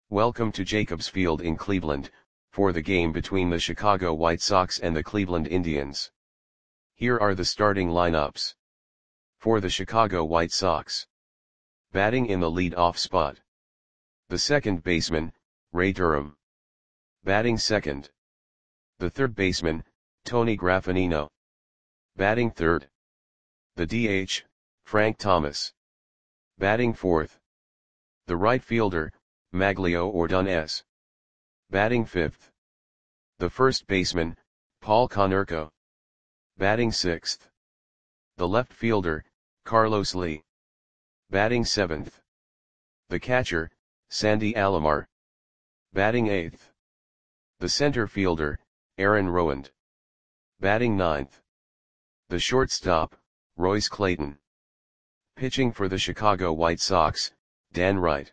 Welcome to Jacobs Field in Cleveland, for the game between the Chicago White Sox and the Cleveland Indians. Here are the starting lineups. For the Chicago White Sox. Batting in the lead-off spot. The second baseman, Ray Durham. Batting second. The third baseman, Tony Graffagnino. Batting third. The DH, Frank Thomas. Batting fourth. The right fielder, Magglio Ordonez. Batting fifth. The first baseman, Paul Konerko. Batting sixth. The left fielder, Carlos Lee. Batting seventh. The catcher, Sandy Alomar. Batting eighth. The center fielder, Aaron Rowand. Batting ninth. The shortstop, Royce Clayton. Pitching for the Chicago White Sox, Dan Wright.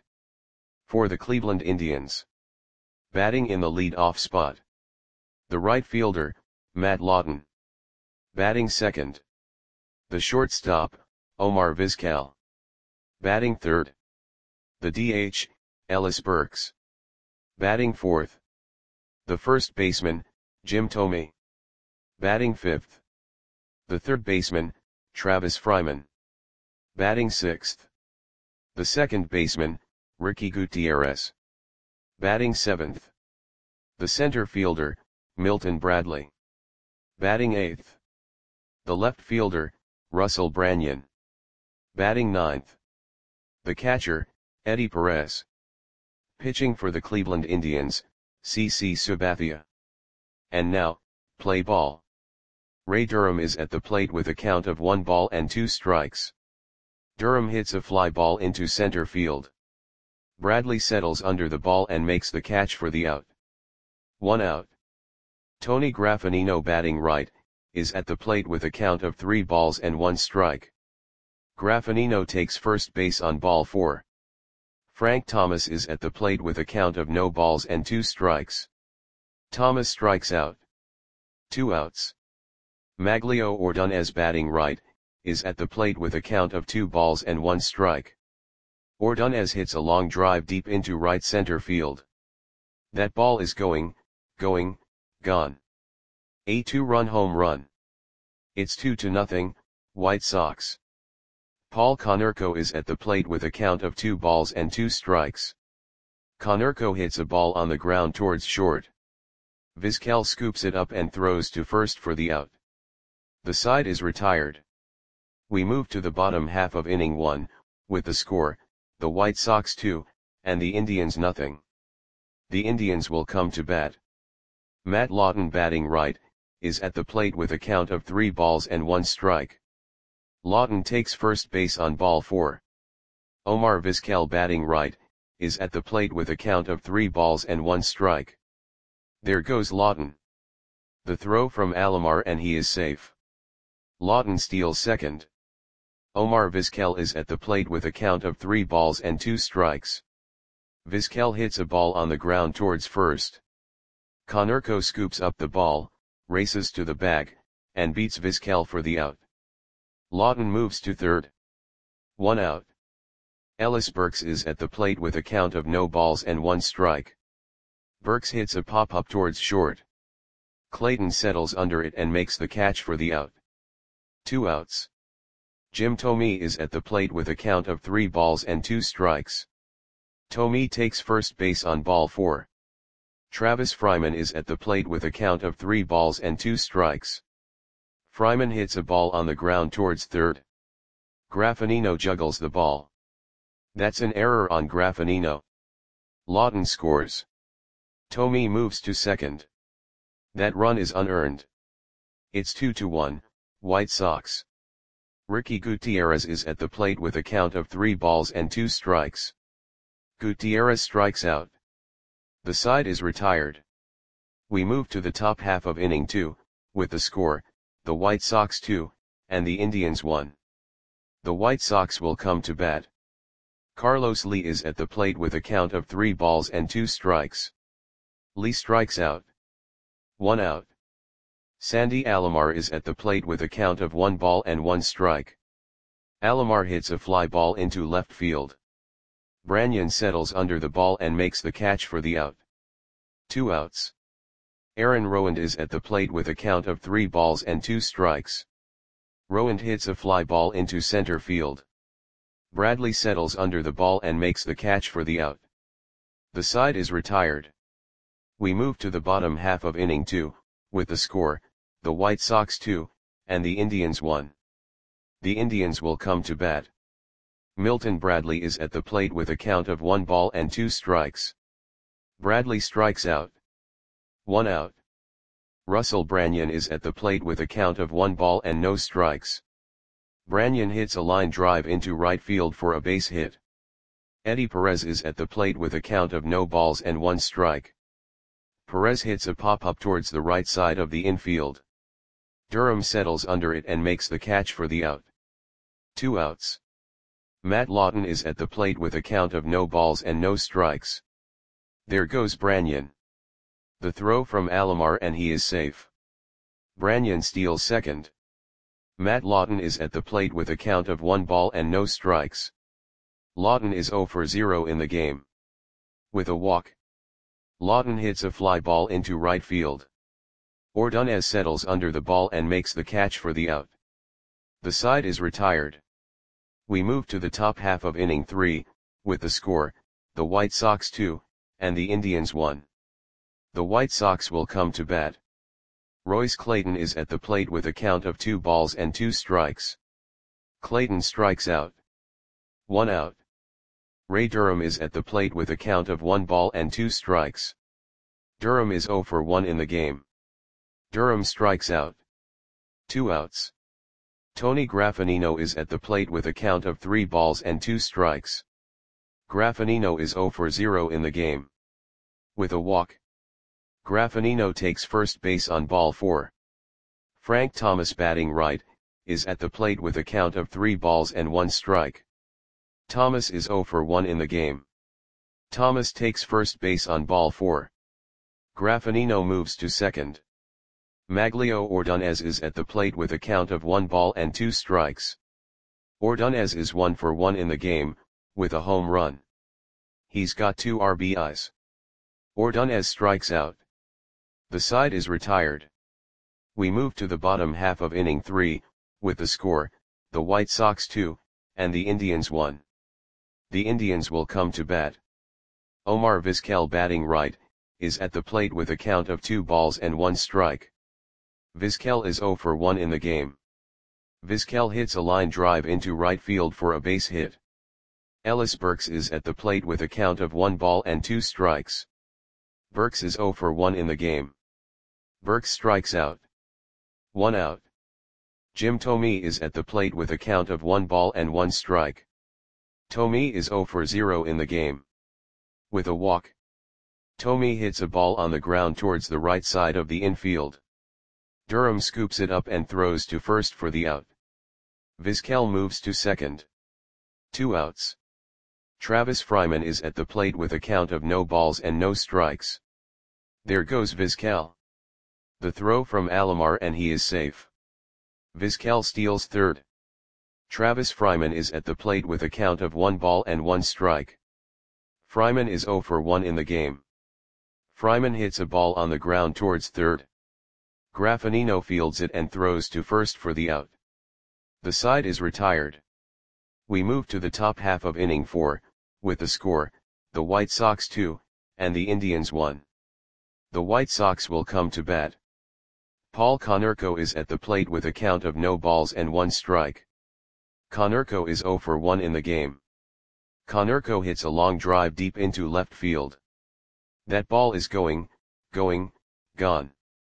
For the Cleveland Indians. Batting in the lead-off spot. The right fielder, Matt Lawton. Batting second. The shortstop, Omar Vizquel. Batting third. The DH, Ellis Burks. Batting fourth. The first baseman, Jim Thome. Batting fifth. The third baseman, Travis Fryman. Batting sixth. The second baseman, Ricky Gutierrez. Batting seventh. The center fielder, Milton Bradley. Batting eighth. The left fielder, Russell Branyan. Batting ninth. The catcher, Eddie Perez. Pitching for the Cleveland Indians, CC Sabathia. And now, play ball. Ray Durham is at the plate with a count of 1 ball and 2 strikes. Durham hits a fly ball into center field. Bradley settles under the ball and makes the catch for the out. 1 out. Tony Graffagnino, batting right, is at the plate with a count of 3 balls and 1 strike. Graffagnino takes first base on ball 4. Frank Thomas is at the plate with a count of no balls and 2 strikes. Thomas strikes out. 2 outs. Magglio Ordonez, batting right, is at the plate with a count of 2 balls and 1 strike. Ordonez hits a long drive deep into right center field. That ball is gone. A 2-run home run. It's 2-0, White Sox. Paul Konerko is at the plate with a count of 2 balls and 2 strikes. Konerko hits a ball on the ground towards short. Vizquel scoops it up and throws to first for the out. The side is retired. We move to the bottom half of inning 1, with the score, the White Sox 2, and the Indians nothing. The Indians will come to bat. Matt Lawton, batting right, is at the plate with a count of 3 balls and 1 strike. Lawton takes first base on ball 4. Omar Vizquel, batting right, is at the plate with a count of 3 balls and 1 strike. There goes Lawton. The throw from Alomar and he is safe. Lawton steals second. Omar Vizquel is at the plate with a count of 3 balls and 2 strikes. Vizquel hits a ball on the ground towards first. Konerko scoops up the ball, races to the bag, and beats Vizquel for the out. Lawton moves to third. 1 out. Ellis Burks is at the plate with a count of no balls and 1 strike. Burks hits a pop-up towards short. Clayton settles under it and makes the catch for the out. 2 outs. Jim Thome is at the plate with a count of 3 balls and 2 strikes. Thome takes first base on ball 4. Travis Fryman is at the plate with a count of 3 balls and 2 strikes. Fryman hits a ball on the ground towards third. Graffagnino juggles the ball. That's an error on Graffagnino. Lawton scores. Thome moves to second. That run is unearned. It's 2-1, White Sox. Ricky Gutierrez is at the plate with a count of 3 balls and 2 strikes. Gutierrez strikes out. The side is retired. We move to the top half of inning 2, with the score, the White Sox 2, and the Indians 1. The White Sox will come to bat. Carlos Lee is at the plate with a count of 3 balls and 2 strikes. Lee strikes out. 1 out. Sandy Alomar is at the plate with a count of 1 ball and 1 strike. Alomar hits a fly ball into left field. Branyan settles under the ball and makes the catch for the out. 2 outs. Aaron Rowand is at the plate with a count of 3 balls and 2 strikes. Rowand hits a fly ball into center field. Bradley settles under the ball and makes the catch for the out. The side is retired. We move to the bottom half of inning 2, with the score, the White Sox 2, and the Indians 1. The Indians will come to bat. Milton Bradley is at the plate with a count of 1 ball and 2 strikes. Bradley strikes out. 1 out. Russell Branyan is at the plate with a count of 1 ball and no strikes. Branyan hits a line drive into right field for a base hit. Eddie Perez is at the plate with a count of no balls and 1 strike. Perez hits a pop-up towards the right side of the infield. Durham settles under it and makes the catch for the out. 2 outs. Matt Lawton is at the plate with a count of no balls and no strikes. There goes Branyan. The throw from Alomar and he is safe. Branyan steals second. Matt Lawton is at the plate with a count of 1 ball and no strikes. Lawton is 0 for 0 in the game. With a walk, Lawton hits a fly ball into right field. Ordonez settles under the ball and makes the catch for the out. The side is retired. We move to the top half of inning 3, with the score, the White Sox 2, and the Indians 1. The White Sox will come to bat. Royce Clayton is at the plate with a count of 2 balls and 2 strikes. Clayton strikes out. 1 out. Ray Durham is at the plate with a count of 1 ball and 2 strikes. Durham is 0 for 1 in the game. Durham strikes out. 2 outs. Tony Graffinino is at the plate with a count of 3 balls and 2 strikes. Graffinino is 0 for 0 in the game. With a walk, Graffinino takes first base on ball 4. Frank Thomas, batting right, is at the plate with a count of 3 balls and 1 strike. Thomas is 0 for 1 in the game. Thomas takes first base on ball 4. Graffinino moves to second. Maglio Ordonez is at the plate with a count of 1 ball and 2 strikes. Ordonez is 1 for 1 in the game, with a home run. He's got 2 RBIs. Ordonez strikes out. The side is retired. We move to the bottom half of inning 3, with the score, the White Sox 2, and the Indians 1. The Indians will come to bat. Omar Vizquel, batting right, is at the plate with a count of 2 balls and 1 strike. Vizquel is 0 for 1 in the game. Vizquel hits a line drive into right field for a base hit. Ellis Burks is at the plate with a count of 1 ball and 2 strikes. Burks is 0 for 1 in the game. Burks strikes out. 1 out. Jim Thome is at the plate with a count of 1 ball and 1 strike. Thome is 0 for 0 in the game. With a walk, Thome hits a ball on the ground towards the right side of the infield. Durham scoops it up and throws to first for the out. Vizquel moves to second. 2 outs. Travis Fryman is at the plate with a count of no balls and no strikes. There goes Vizquel. The throw from Alomar and he is safe. Vizquel steals third. Travis Fryman is at the plate with a count of 1 ball and 1 strike. Fryman is 0 for 1 in the game. Fryman hits a ball on the ground towards third. Graffinino fields it and throws to first for the out. The side is retired. We move to the top half of inning 4, with the score, the White Sox 2, and the Indians 1. The White Sox will come to bat. Paul Konerko is at the plate with a count of no balls and 1 strike. Konerko is 0 for 1 in the game. Konerko hits a long drive deep into left field. That ball is going, gone.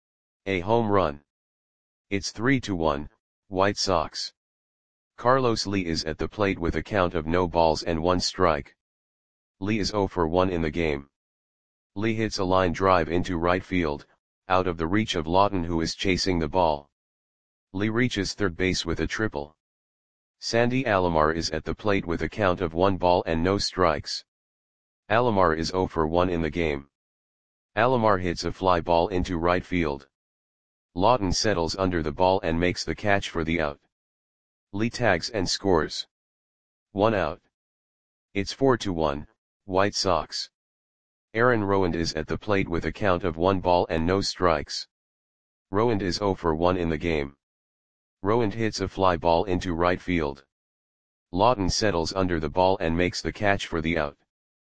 A home run. It's 3-1, White Sox. Carlos Lee is at the plate with a count of no balls and 1 strike. Lee is 0 for 1 in the game. Lee hits a line drive into right field, out of the reach of Lawton, who is chasing the ball. Lee reaches third base with a triple. Sandy Alomar is at the plate with a count of 1 ball and no strikes. Alomar is 0 for 1 in the game. Alomar hits a fly ball into right field. Lawton settles under the ball and makes the catch for the out. Lee tags and scores. 1 out. It's 4-1, White Sox. Aaron Rowand is at the plate with a count of 1 ball and no strikes. Rowand is 0 for 1 in the game. Rowand hits a fly ball into right field. Lawton settles under the ball and makes the catch for the out.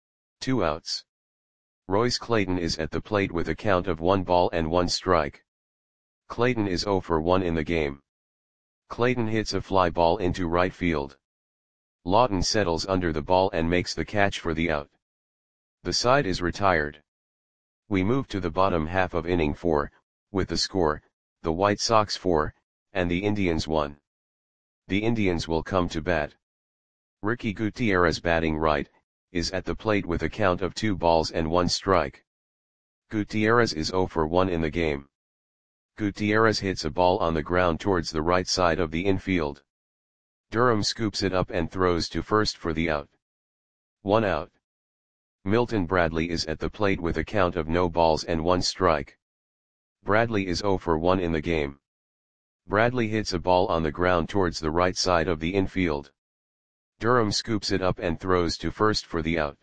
2 outs. Royce Clayton is at the plate with a count of 1 ball and 1 strike. Clayton is 0 for 1 in the game. Clayton hits a fly ball into right field. Lawton settles under the ball and makes the catch for the out. The side is retired. We move to the bottom half of inning 4, with the score, the White Sox 4, and the Indians 1. The Indians will come to bat. Ricky Gutierrez, batting right, is at the plate with a count of 2 balls and 1 strike. Gutierrez is 0 for 1 in the game. Gutierrez hits a ball on the ground towards the right side of the infield. Durham scoops it up and throws to first for the out. 1 out. Milton Bradley is at the plate with a count of no balls and 1 strike. Bradley is 0 for 1 in the game. Bradley hits a ball on the ground towards the right side of the infield. Durham scoops it up and throws to first for the out.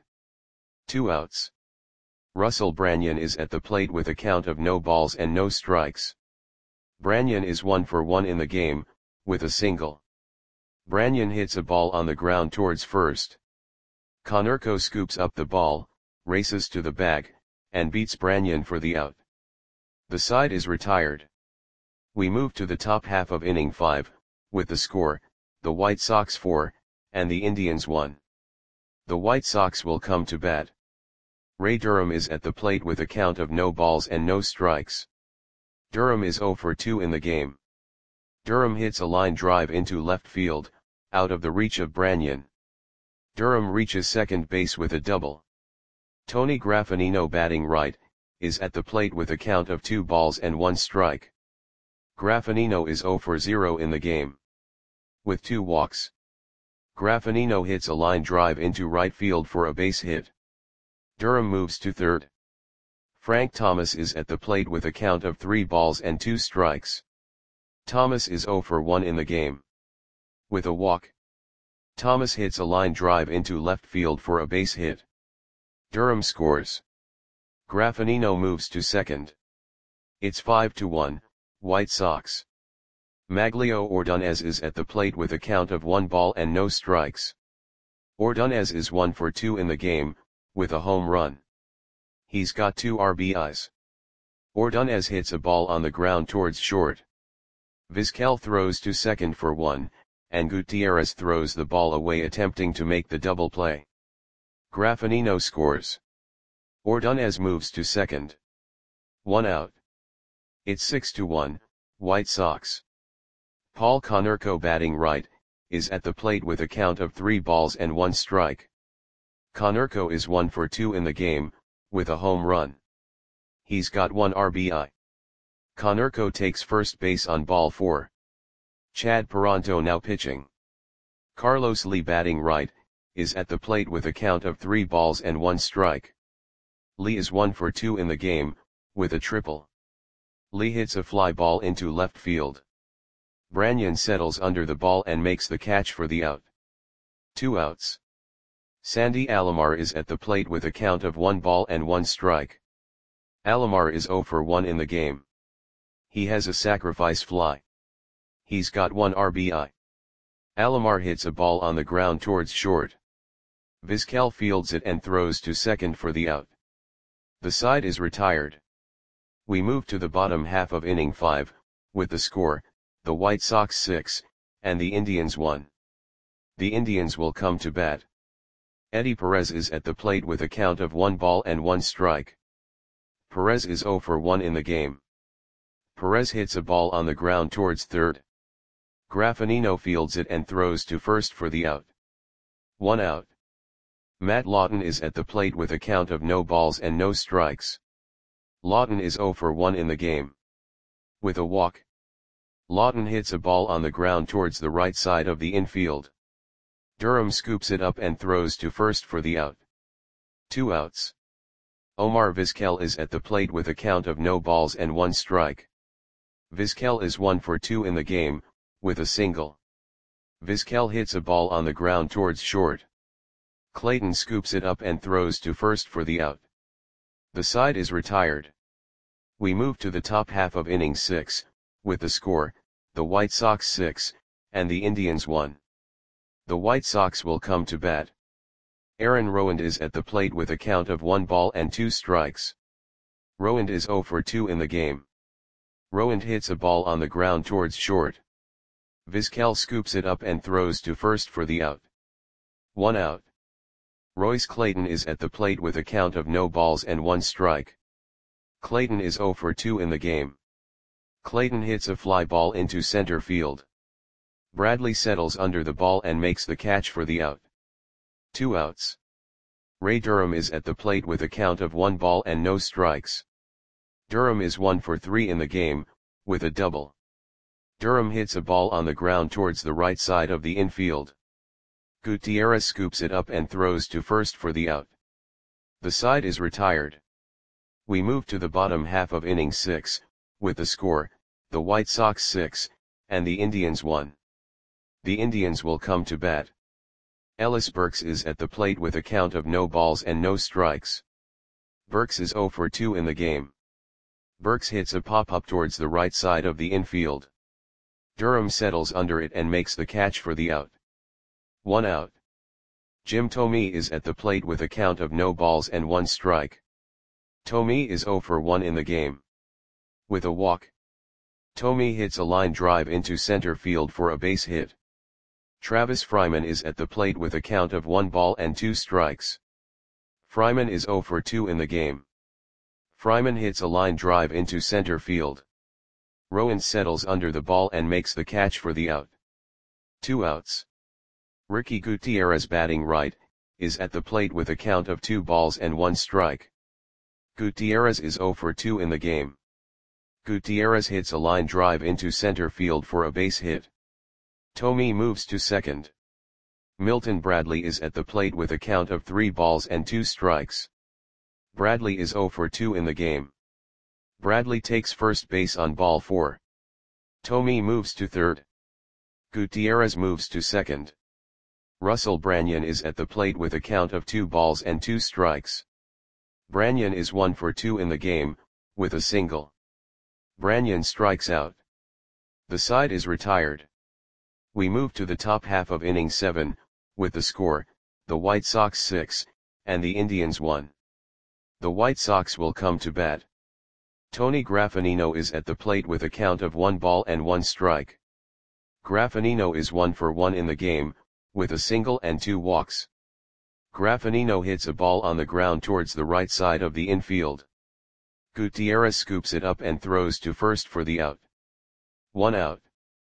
2 outs. Russell Branyan is at the plate with a count of no balls and no strikes. Branyan is 1 for 1 in the game, with a single. Branyan hits a ball on the ground towards first. Konerko scoops up the ball, races to the bag, and beats Branyan for the out. The side is retired. We move to the top half of inning 5, with the score, the White Sox 4, and the Indians 1. The White Sox will come to bat. Ray Durham is at the plate with a count of no balls and no strikes. Durham is 0 for 2 in the game. Durham hits a line drive into left field, out of the reach of Branyan. Durham reaches second base with a double. Tony Graffanino, batting right, is at the plate with a count of 2 balls and 1 strike. Graffanino is 0 for 0 in the game. With 2 walks. Graffanino hits a line drive into right field for a base hit. Durham moves to third. Frank Thomas is at the plate with a count of 3 balls and 2 strikes. Thomas is 0 for 1 in the game. With a walk. Thomas hits a line drive into left field for a base hit. Durham scores. Graffanino moves to second. It's 5-1, White Sox. Maglio Ordonez is at the plate with a count of 1 ball and no strikes. Ordonez is 1 for 2 in the game, with a home run. He's got 2 RBIs. Ordonez hits a ball on the ground towards short. Vizquel throws to second for 1, and Gutierrez throws the ball away attempting to make the double play. Graffanino scores. Ordonez moves to second. 1 out. It's 6-1, White Sox. Paul Konerko, batting right, is at the plate with a count of 3 balls and 1 strike. Konerko is 1 for 2 in the game, with a home run. He's got 1 RBI. Konerko takes first base on ball 4. Chad Paronto now pitching. Carlos Lee, batting right, is at the plate with a count of 3 balls and 1 strike. Lee is 1 for 2 in the game, with a triple. Lee hits a fly ball into left field. Branyan settles under the ball and makes the catch for the out. 2 outs. Sandy Alomar is at the plate with a count of 1 ball and 1 strike. Alomar is 0 for 1 in the game. He has a sacrifice fly. He's got 1 RBI. Alomar hits a ball on the ground towards short. Vizquel fields it and throws to second for the out. The side is retired. We move to the bottom half of inning 5, with the score, the White Sox 6, and the Indians 1. The Indians will come to bat. Eddie Perez is at the plate with a count of 1 ball and 1 strike. Perez is 0 for 1 in the game. Perez hits a ball on the ground towards third. Graffanino fields it and throws to first for the out. 1 out. Matt Lawton is at the plate with a count of no balls and no strikes. Lawton is 0 for 1 in the game. With a walk. Lawton hits a ball on the ground towards the right side of the infield. Durham scoops it up and throws to first for the out. 2 outs. Omar Vizquel is at the plate with a count of no balls and 1 strike. Vizquel is 1 for 2 in the game, with a single. Vizquel hits a ball on the ground towards short. Clayton scoops it up and throws to first for the out. The side is retired. We move to the top half of inning 6, with the score, the White Sox 6, and the Indians 1. The White Sox will come to bat. Aaron Rowand is at the plate with a count of 1 ball and 2 strikes. Rowand is 0 for 2 in the game. Rowand hits a ball on the ground towards short. Vizquel scoops it up and throws to first for the out. 1 out. Royce Clayton is at the plate with a count of no balls and 1 strike. Clayton is 0 for 2 in the game. Clayton hits a fly ball into center field. Bradley settles under the ball and makes the catch for the out. 2 outs. Ray Durham is at the plate with a count of 1 ball and no strikes. Durham is 1 for 3 in the game, with a double. Durham hits a ball on the ground towards the right side of the infield. Gutierrez scoops it up and throws to first for the out. The side is retired. We move to the bottom half of inning 6, with the score, the White Sox 6, and the Indians 1. The Indians will come to bat. Ellis Burks is at the plate with a count of no balls and no strikes. Burks is 0 for 2 in the game. Burks hits a pop-up towards the right side of the infield. Durham settles under it and makes the catch for the out. 1 out. Jim Thome is at the plate with a count of no balls and 1 strike. Thome is 0 for 1 in the game. With a walk, Thome hits a line drive into center field for a base hit. Travis Fryman is at the plate with a count of 1 ball and 2 strikes. Fryman is 0 for 2 in the game. Fryman hits a line drive into center field. Rowand settles under the ball and makes the catch for the out. 2 outs. Ricky Gutierrez, batting right, is at the plate with a count of 2 balls and 1 strike. Gutierrez is 0 for 2 in the game. Gutierrez hits a line drive into center field for a base hit. Thome moves to second. Milton Bradley is at the plate with a count of 3 balls and 2 strikes. Bradley is 0 for 2 in the game. Bradley takes first base on ball 4. Thome moves to third. Gutierrez moves to second. Russell Branyan is at the plate with a count of 2 balls and 2 strikes. Branyan is 1 for 2 in the game, with a single. Branyan strikes out. The side is retired. We move to the top half of inning 7, with the score, the White Sox 6, and the Indians 1. The White Sox will come to bat. Tony Graffinino is at the plate with a count of 1 ball and 1 strike. Graffinino is 1 for 1 in the game, with a single and 2 walks. Graffinino hits a ball on the ground towards the right side of the infield. Gutierrez scoops it up and throws to first for the out. 1 out.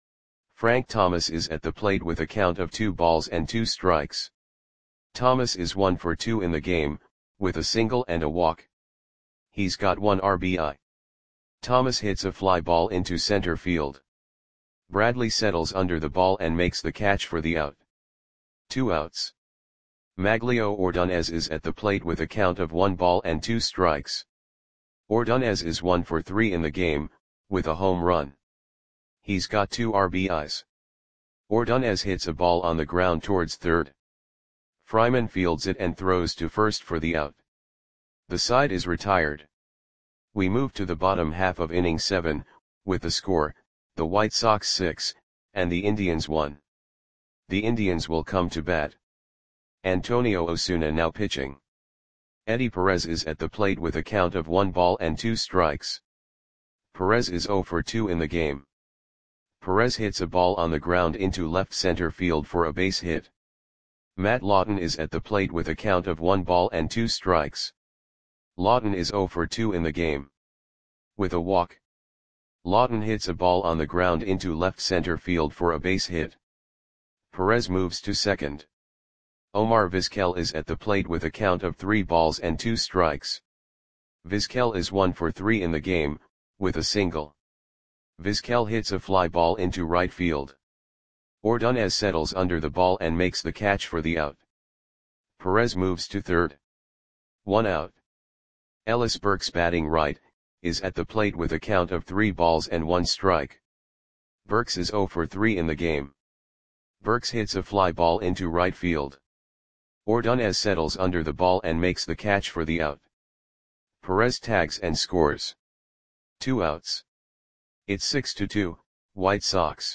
Frank Thomas is at the plate with a count of 2 balls and 2 strikes. Thomas is 1 for 2 in the game, with a single and a walk. He's got 1 RBI. Thomas hits a fly ball into center field. Bradley settles under the ball and makes the catch for the out. 2 outs. Maglio Ordonez is at the plate with a count of 1 ball and 2 strikes. Ordonez is 1 for 3 in the game, with a home run. He's got 2 RBIs. Ordonez hits a ball on the ground towards third. Fryman fields it and throws to first for the out. The side is retired. We move to the bottom half of inning 7, with the score, the White Sox 6, and the Indians 1. The Indians will come to bat. Antonio Osuna now pitching. Eddie Perez is at the plate with a count of 1 ball and 2 strikes. Perez is 0 for 2 in the game. Perez hits a ball on the ground into left center field for a base hit. Matt Lawton is at the plate with a count of 1 ball and 2 strikes. Lawton is 0 for 2 in the game. With a walk, Lawton hits a ball on the ground into left center field for a base hit. Perez moves to second. Omar Vizquel is at the plate with a count of 3 balls and 2 strikes. Vizquel is 1 for 3 in the game, with a single. Vizquel hits a fly ball into right field. Ordonez settles under the ball and makes the catch for the out. Perez moves to third. 1 out. Ellis Burks, batting right, is at the plate with a count of 3 balls and 1 strike. Burks is 0 for 3 in the game. Burks hits a fly ball into right field. Ordonez settles under the ball and makes the catch for the out. Perez tags and scores. 2 outs. It's 6-2, White Sox.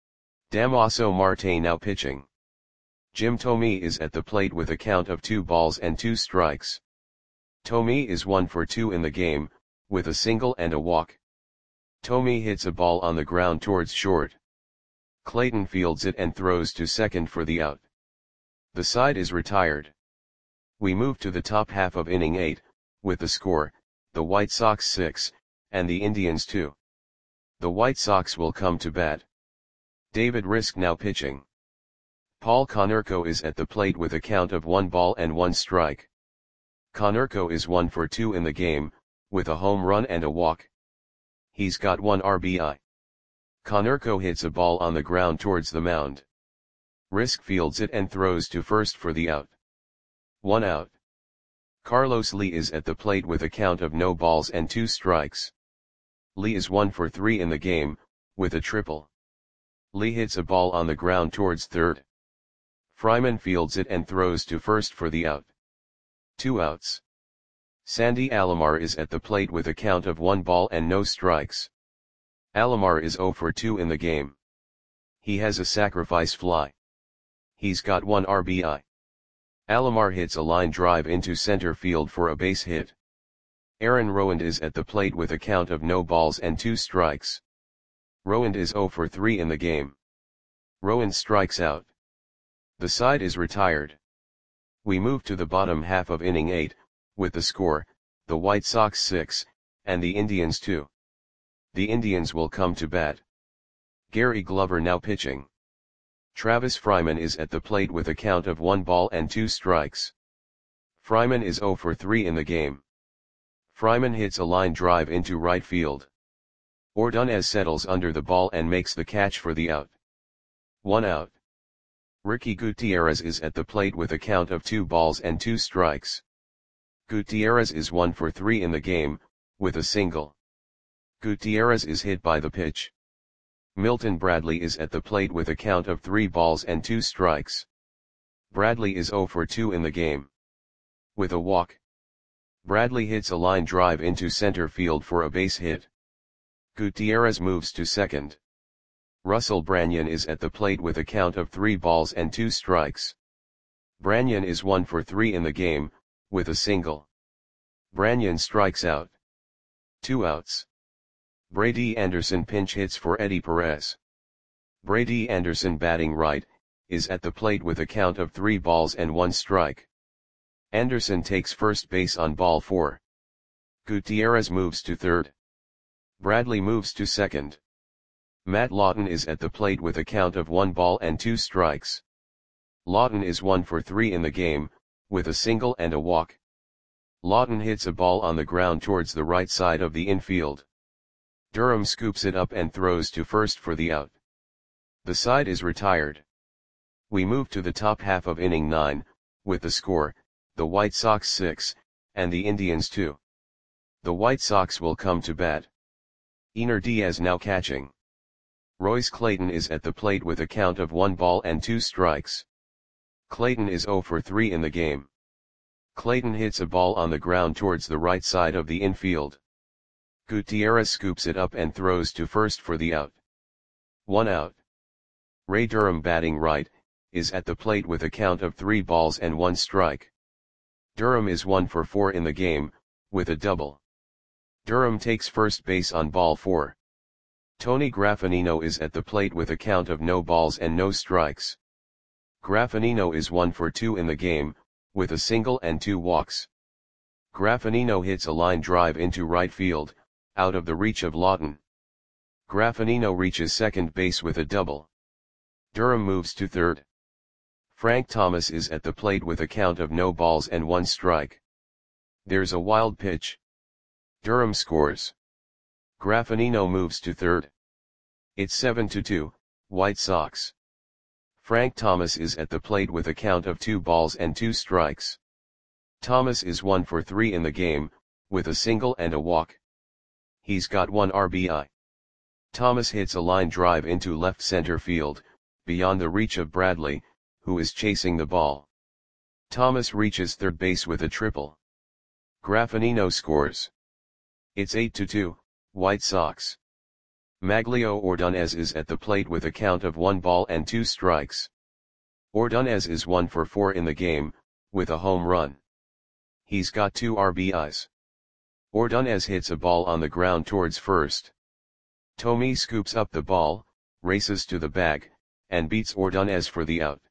Damaso Marte now pitching. Jim Thome is at the plate with a count of 2 balls and 2 strikes. Thome is 1 for 2 in the game, with a single and a walk. Thome hits a ball on the ground towards short. Clayton fields it and throws to second for the out. The side is retired. We move to the top half of inning 8, with the score, the White Sox 6, and the Indians 2. The White Sox will come to bat. David Risk now pitching. Paul Konerko is at the plate with a count of 1 ball and 1 strike. Konerko is 1 for 2 in the game, with a home run and a walk. He's got 1 RBI. Konerko hits a ball on the ground towards the mound. Risk fields it and throws to first for the out. 1 out. Carlos Lee is at the plate with a count of no balls and 2 strikes. Lee is 1 for 3 in the game, with a triple. Lee hits a ball on the ground towards third. Fryman fields it and throws to first for the out. 2 outs. Sandy Alomar is at the plate with a count of 1 ball and no strikes. Alomar is 0 for 2 in the game. He has a sacrifice fly. He's got 1 RBI. Alomar hits a line drive into center field for a base hit. Aaron Rowand is at the plate with a count of no balls and 2 strikes. Rowand is 0 for 3 in the game. Rowand strikes out. The side is retired. We move to the bottom half of inning 8, with the score, the White Sox 6, and the Indians 2. The Indians will come to bat. Gary Glover now pitching. Travis Fryman is at the plate with a count of 1 ball and 2 strikes. Fryman is 0 for 3 in the game. Fryman hits a line drive into right field. Ordonez settles under the ball and makes the catch for the out. 1 out. Ricky Gutierrez is at the plate with a count of 2 balls and 2 strikes. Gutierrez is 1 for 3 in the game, with a single. Gutierrez is hit by the pitch. Milton Bradley is at the plate with a count of 3 balls and 2 strikes. Bradley is 0 for 2 in the game. With a walk. Bradley hits a line drive into center field for a base hit. Gutierrez moves to second. Russell Branyan is at the plate with a count of 3 balls and 2 strikes. Branyan is 1 for 3 in the game, with a single. Branyan strikes out. 2 outs. Brady Anderson pinch hits for Eddie Perez. Brady Anderson batting right, is at the plate with a count of 3 balls and 1 strike. Anderson takes first base on ball 4. Gutierrez moves to third. Bradley moves to second. Matt Lawton is at the plate with a count of 1 ball and 2 strikes. Lawton is 1 for 3 in the game, with a single and a walk. Lawton hits a ball on the ground towards the right side of the infield. Durham scoops it up and throws to first for the out. The side is retired. We move to the top half of inning 9, with the score, the White Sox 6, and the Indians 2. The White Sox will come to bat. Ener Diaz now catching. Royce Clayton is at the plate with a count of 1 ball and 2 strikes. Clayton is 0 for 3 in the game. Clayton hits a ball on the ground towards the right side of the infield. Gutierrez scoops it up and throws to first for the out. 1 out. Ray Durham batting right, is at the plate with a count of 3 balls and 1 strike. Durham is 1 for 4 in the game, with a double. Durham takes first base on ball 4. Tony Graffinino is at the plate with a count of no balls and no strikes. Graffinino is 1 for 2 in the game, with a single and 2 walks. Graffinino hits a line drive into right field, out of the reach of Lawton. Graffinino reaches second base with a double. Durham moves to third. Frank Thomas is at the plate with a count of no balls and 1 strike. There's a wild pitch. Durham scores. Graffinino moves to third. It's 7-2, White Sox. Frank Thomas is at the plate with a count of 2 balls and 2 strikes. Thomas is 1 for 3 in the game, with a single and a walk. He's got 1 RBI. Thomas hits a line drive into left center field, beyond the reach of Bradley, who is chasing the ball. Thomas reaches third base with a triple. Graffinino scores. It's 8-2, White Sox. Maglio Ordonez is at the plate with a count of 1 ball and 2 strikes. Ordonez is 1 for 4 in the game, with a home run. He's got 2 RBIs. Ordonez hits a ball on the ground towards first. Thome scoops up the ball, races to the bag, and beats Ordonez for the out.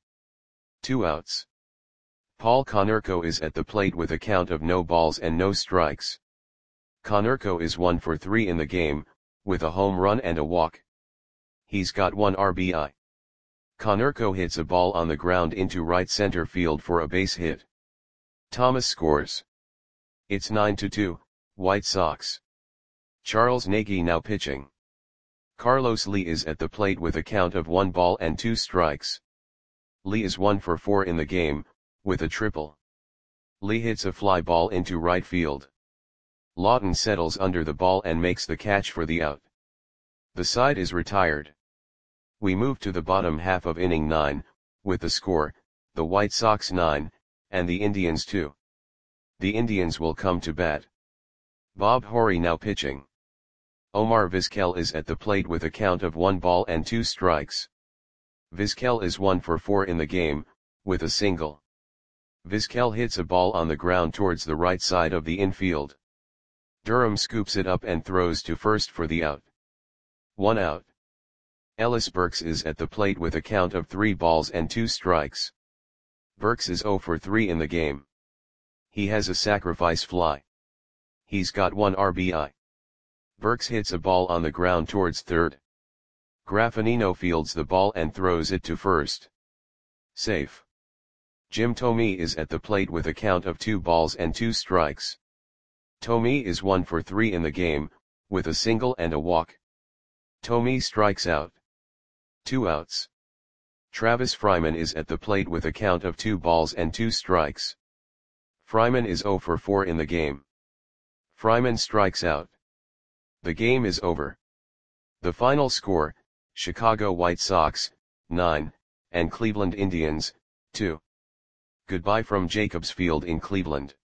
2 outs. Paul Konerko is at the plate with a count of no balls and no strikes. Konerko is 1 for 3 in the game, with a home run and a walk. He's got 1 RBI. Konerko hits a ball on the ground into right center field for a base hit. Thomas scores. It's 9-2, White Sox. Charles Nagy now pitching. Carlos Lee is at the plate with a count of 1 ball and 2 strikes. Lee is 1 for 4 in the game, with a triple. Lee hits a fly ball into right field. Lawton settles under the ball and makes the catch for the out. The side is retired. We move to the bottom half of inning 9, with the score, the White Sox 9, and the Indians 2. The Indians will come to bat. Bob Horry now pitching. Omar Vizquel is at the plate with a count of 1 ball and 2 strikes. Vizquel is 1 for 4 in the game, with a single. Vizquel hits a ball on the ground towards the right side of the infield. Durham scoops it up and throws to first for the out. 1 out. Ellis Burks is at the plate with a count of 3 balls and 2 strikes. Burks is 0 for 3 in the game. He has a sacrifice fly. He's got 1 RBI. Burks hits a ball on the ground towards third. Graffinino fields the ball and throws it to first. Safe. Jim Thome is at the plate with a count of 2 balls and 2 strikes. Thome is 1 for 3 in the game, with a single and a walk. Thome strikes out. 2 outs. Travis Fryman is at the plate with a count of 2 balls and 2 strikes. Fryman is 0 for 4 in the game. Fryman strikes out. The game is over. The final score, Chicago White Sox, 9, and Cleveland Indians, 2. Goodbye from Jacobs Field in Cleveland.